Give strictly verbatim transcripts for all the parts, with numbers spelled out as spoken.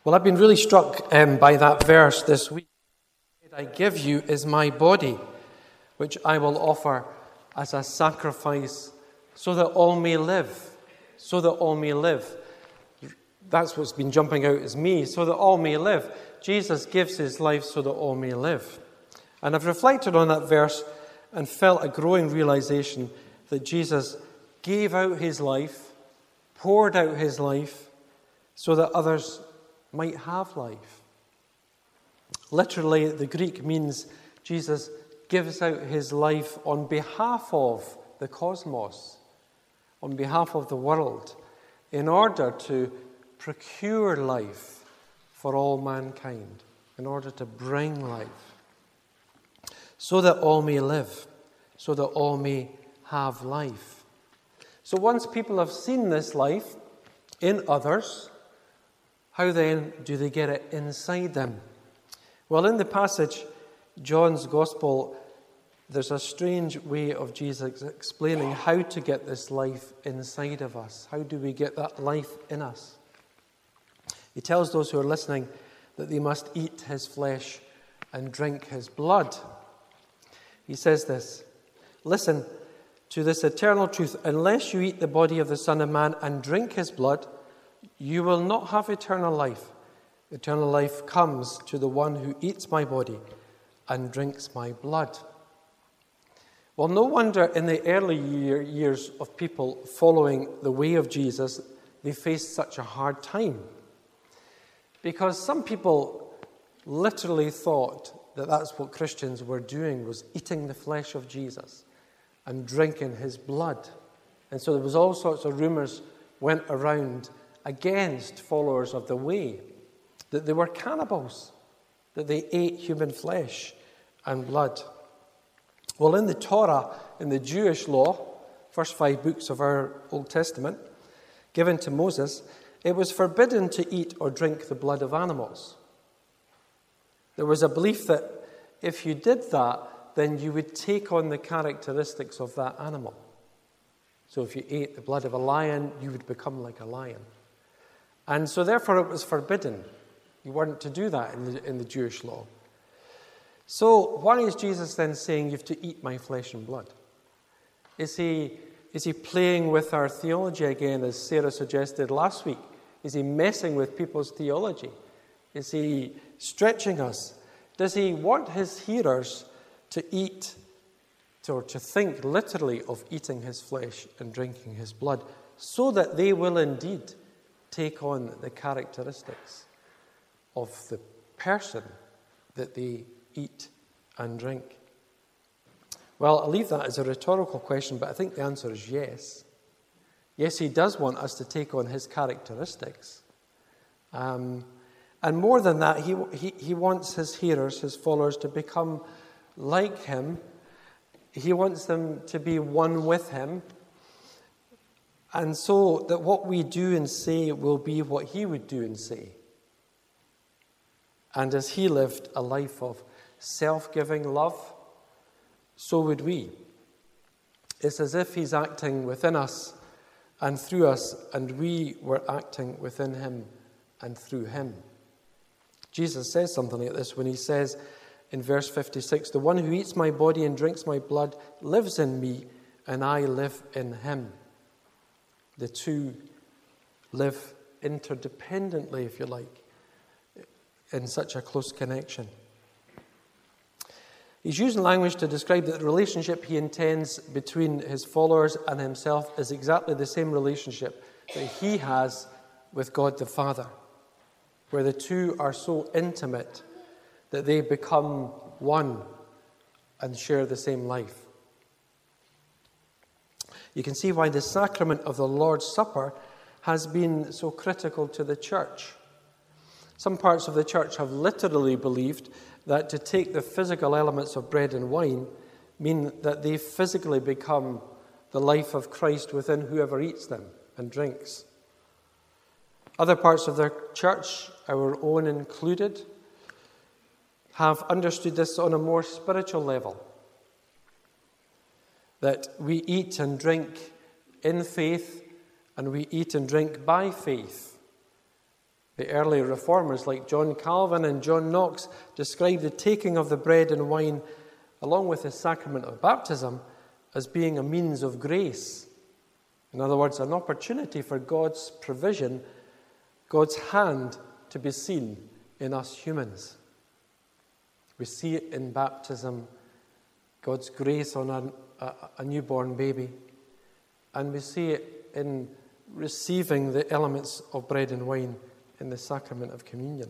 Well, I've been really struck um, by that verse this week. I give you is my body, which I will offer as a sacrifice so that all may live. So that all may live. That's what's been jumping out as me, so that all may live. Jesus gives his life so that all may live. And I've reflected on that verse and felt a growing realization that Jesus gave out his life, poured out his life, so that others might have life. Literally, the Greek means Jesus gives out his life on behalf of the cosmos, on behalf of the world, in order to procure life for all mankind, in order to bring life, so that all may live, so that all may have life. So once people have seen this life in others, how then do they get it inside them? Well, in the passage, John's Gospel, there's a strange way of Jesus explaining how to get this life inside of us. How do we get that life in us? He tells those who are listening that they must eat his flesh and drink his blood. He says this, "Listen to this eternal truth. Unless you eat the body of the Son of Man and drink his blood, you will not have eternal life. Eternal life comes to the one who eats my body and drinks my blood." Well, no wonder in the early year, years of people following the way of Jesus, they faced such a hard time. Because some people literally thought that that's what Christians were doing, was eating the flesh of Jesus and drinking his blood. And so there was all sorts of rumors went around against followers of the way, that they were cannibals, that they ate human flesh and blood. Well, in the Torah, in the Jewish law, first five books of our Old Testament, given to Moses, it was forbidden to eat or drink the blood of animals. There was a belief that if you did that, then you would take on the characteristics of that animal. So if you ate the blood of a lion, you would become like a lion. And so therefore it was forbidden. You weren't to do that in the, in the Jewish law. So why is Jesus then saying you have to eat my flesh and blood? Is he, is he playing with our theology again, as Sarah suggested last week? Is he messing with people's theology? Is he stretching us? Does he want his hearers to eat or to think literally of eating his flesh and drinking his blood so that they will indeed take on the characteristics of the person that they eat and drink? Well, I'll leave that as a rhetorical question, but I think the answer is yes. Yes, he does want us to take on his characteristics. Um, and more than that, he, he, he wants his hearers, his followers, to become like him. He wants them to be one with him. And so that what we do and say will be what he would do and say. And as he lived a life of self-giving love, so would we. It's as if he's acting within us and through us, and we were acting within him and through him. Jesus says something like this when he says in verse fifty-six, "The one who eats my body and drinks my blood lives in me, and I live in him." The two live interdependently, if you like, in such a close connection. He's using language to describe that the relationship he intends between his followers and himself is exactly the same relationship that he has with God the Father, where the two are so intimate that they become one and share the same life. You can see why the sacrament of the Lord's Supper has been so critical to the church. Some parts of the church have literally believed that to take the physical elements of bread and wine mean that they physically become the life of Christ within whoever eats them and drinks. Other parts of the church, our own included, have understood this on a more spiritual level. That we eat and drink in faith, and we eat and drink by faith. The early reformers like John Calvin and John Knox described the taking of the bread and wine along with the sacrament of baptism as being a means of grace. In other words, an opportunity for God's provision, God's hand to be seen in us humans. We see it in baptism, God's grace on a, a, a newborn baby, and we see it in receiving the elements of bread and wine in the sacrament of communion.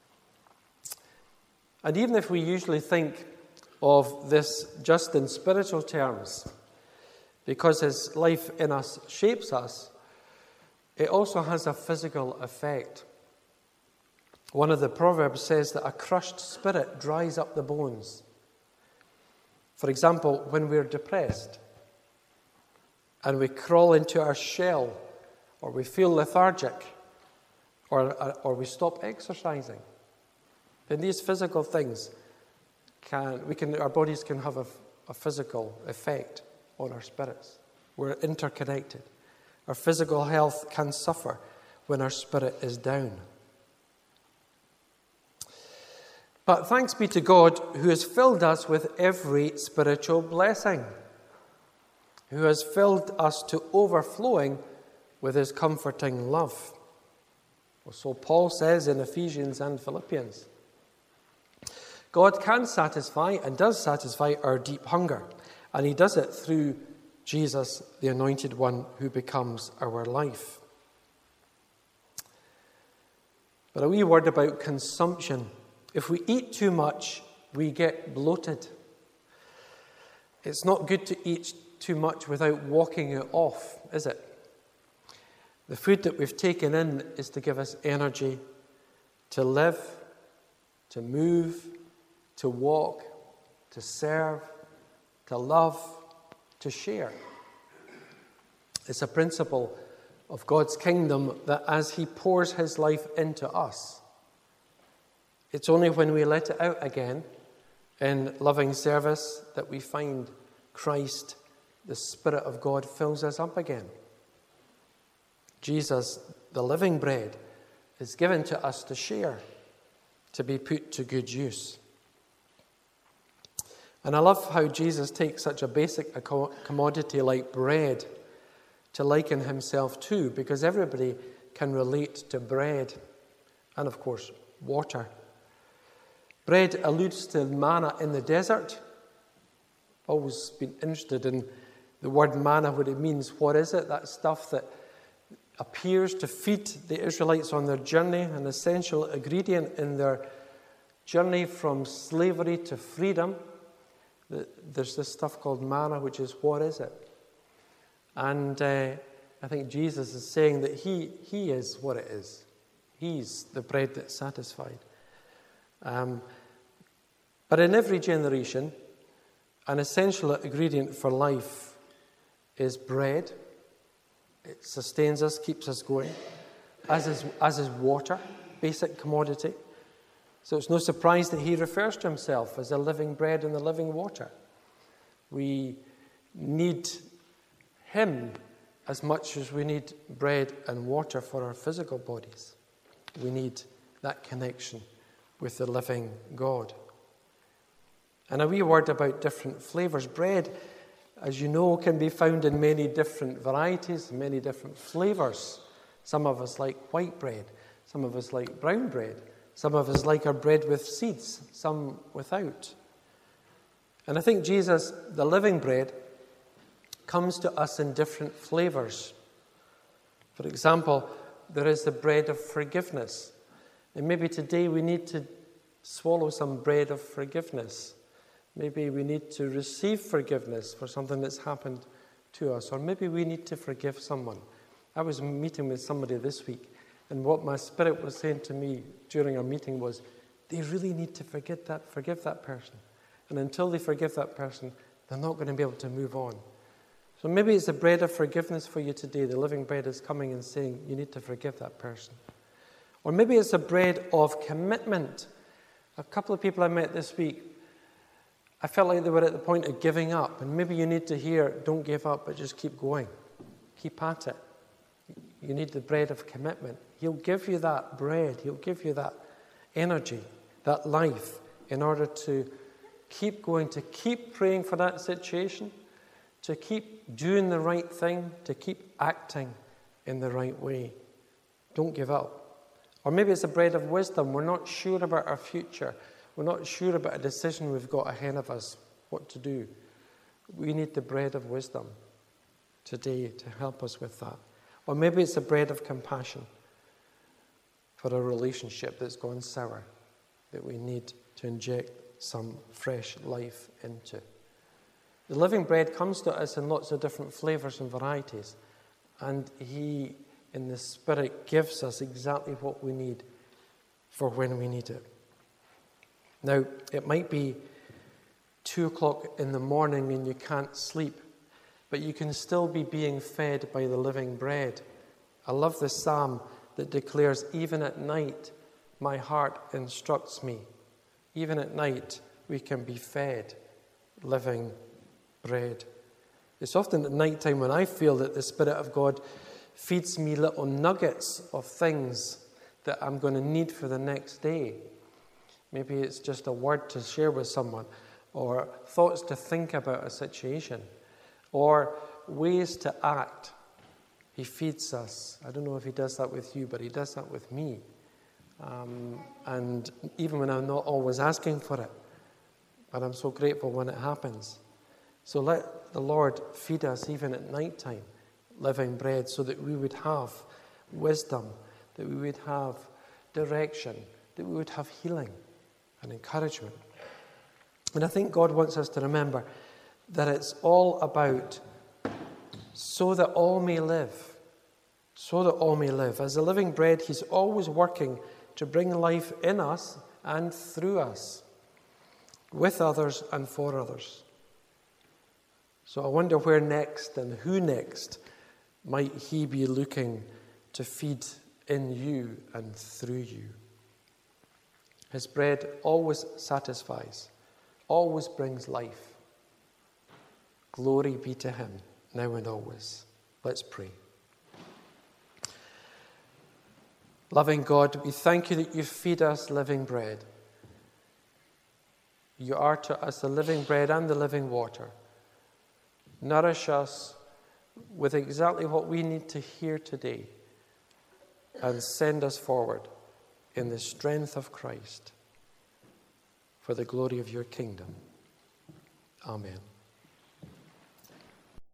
And even if we usually think of this just in spiritual terms, because his life in us shapes us, it also has a physical effect. One of the Proverbs says that a crushed spirit dries up the bones. For example, when we're depressed and we crawl into our shell, or we feel lethargic, or, or we stop exercising, then these physical things can, we can, our bodies can have a, a physical effect on our spirits. We're interconnected. Our physical health can suffer when our spirit is down. But thanks be to God, who has filled us with every spiritual blessing, who has filled us to overflowing with his comforting love. Well, so Paul says in Ephesians and Philippians. God can satisfy and does satisfy our deep hunger, and he does it through Jesus, the Anointed One, who becomes our life. But a wee word about consumption. If we eat too much, we get bloated. It's not good to eat too much without walking it off, is it? The food that we've taken in is to give us energy to live, to move, to walk, to serve, to love, to share. It's a principle of God's kingdom that as he pours his life into us, it's only when we let it out again in loving service that we find Christ, the Spirit of God, fills us up again. Jesus, the living bread, is given to us to share, to be put to good use. And I love how Jesus takes such a basic commodity like bread to liken himself to, because everybody can relate to bread and, of course, water. Bread alludes to manna in the desert. Always been interested in the word manna, what it means. What is it? That stuff that appears to feed the Israelites on their journey, an essential ingredient in their journey from slavery to freedom. There's this stuff called manna, which is, what is it? And uh, I think Jesus is saying that he, he is what it is. He's the bread that's satisfied. Um, but in every generation, an essential ingredient for life is bread. It sustains us, keeps us going, as is, as is water, basic commodity. So it's no surprise that he refers to himself as the living bread and the living water. We need him as much as we need bread and water for our physical bodies. We need that connection with the living God. And a wee word about different flavors. Bread, as you know, can be found in many different varieties, many different flavors. Some of us like white bread. Some of us like brown bread. Some of us like our bread with seeds, some without. And I think Jesus, the living bread, comes to us in different flavors. For example, there is the bread of forgiveness. And maybe today we need to swallow some bread of forgiveness. Maybe we need to receive forgiveness for something that's happened to us. Or maybe we need to forgive someone. I was meeting with somebody this week, and what my spirit was saying to me during our meeting was, they really need to forget that, forgive that person. And until they forgive that person, they're not going to be able to move on. So maybe it's the bread of forgiveness for you today. The living bread is coming and saying, you need to forgive that person. Or maybe it's a bread of commitment. A couple of people I met this week, I felt like they were at the point of giving up. And maybe you need to hear, don't give up, but just keep going. Keep at it. You need the bread of commitment. He'll give you that bread. He'll give you that energy, that life, in order to keep going, to keep praying for that situation, to keep doing the right thing, to keep acting in the right way. Don't give up. Or maybe it's a bread of wisdom. We're not sure about our future. We're not sure about a decision we've got ahead of us, what to do. We need the bread of wisdom today to help us with that. Or maybe it's a bread of compassion for a relationship that's gone sour, that we need to inject some fresh life into. The living bread comes to us in lots of different flavors and varieties, and He, in the Spirit, gives us exactly what we need for when we need it. Now, it might be two o'clock in the morning and you can't sleep, but you can still be being fed by the living bread. I love the psalm that declares, even at night, my heart instructs me. Even at night, we can be fed living bread. It's often at night time when I feel that the Spirit of God feeds me little nuggets of things that I'm going to need for the next day. Maybe it's just a word to share with someone, or thoughts to think about a situation, or ways to act. He feeds us. I don't know if He does that with you, but He does that with me. Um, and even when I'm not always asking for it, but I'm so grateful when it happens. So let the Lord feed us even at night time, living bread, so that we would have wisdom, that we would have direction, that we would have healing and encouragement. And I think God wants us to remember that it's all about so that all may live. So that all may live. As a living bread, He's always working to bring life in us and through us, with others and for others. So I wonder where next and who next might He be looking to feed in you and through you. His bread always satisfies, always brings life. Glory be to Him, now and always. Let's pray. Loving God, we thank You that You feed us living bread. You are to us the living bread and the living water. Nourish us with exactly what we need to hear today, and send us forward in the strength of Christ for the glory of Your kingdom. Amen.